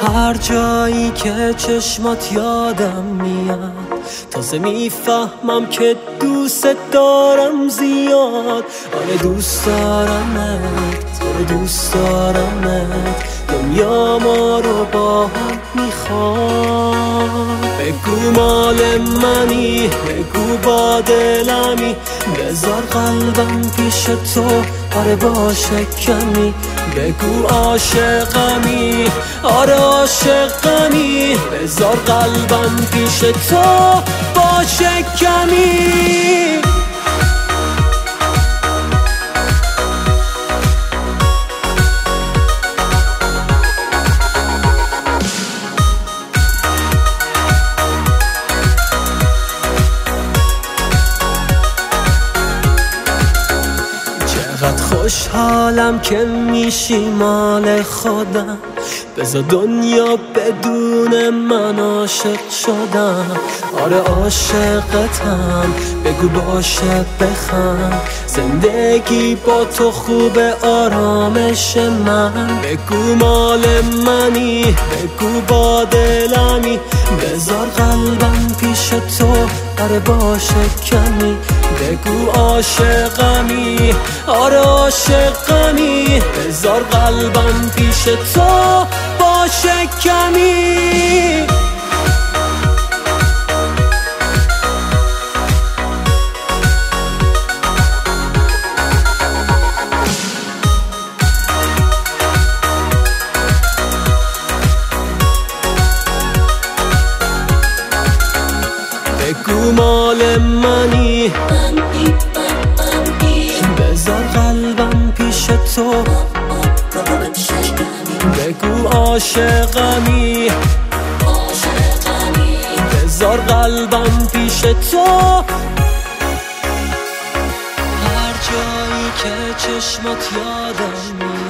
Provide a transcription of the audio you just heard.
هر جایی که چشمات یادم میاد تازه میفهمم که دوست دارم زیاد. آره دوست دارمت، آره دوست دارمت، دنیا ما رو با هم میخواد. بگو مال منی، بگو با دلمی، بذار قلبم پیش تو، آره باشه کمی. بگو عاشقمی، آره عاشقمی، بذار قلبم پیش تو باشه کمی. چقدر خوشحالم که میشی مال خودم، بذار دنیا بدون من عاشق شدم. آره عاشقتم، بگو باشه بخند، زندگی با تو خوبه آرامش من. بگو مال منی، بگو با دلمی، بذار قلبم پیش تو، آره باشه کمی. بگو عاشقمی، آره عاشقمی، بذار قلبم پیش تو باشه کمی. بگو مال منی، بذار قلبم پیش تو، بگو عاشقمی، بذار قلبم پیش تو. هر جایی که چشمات یادم میاد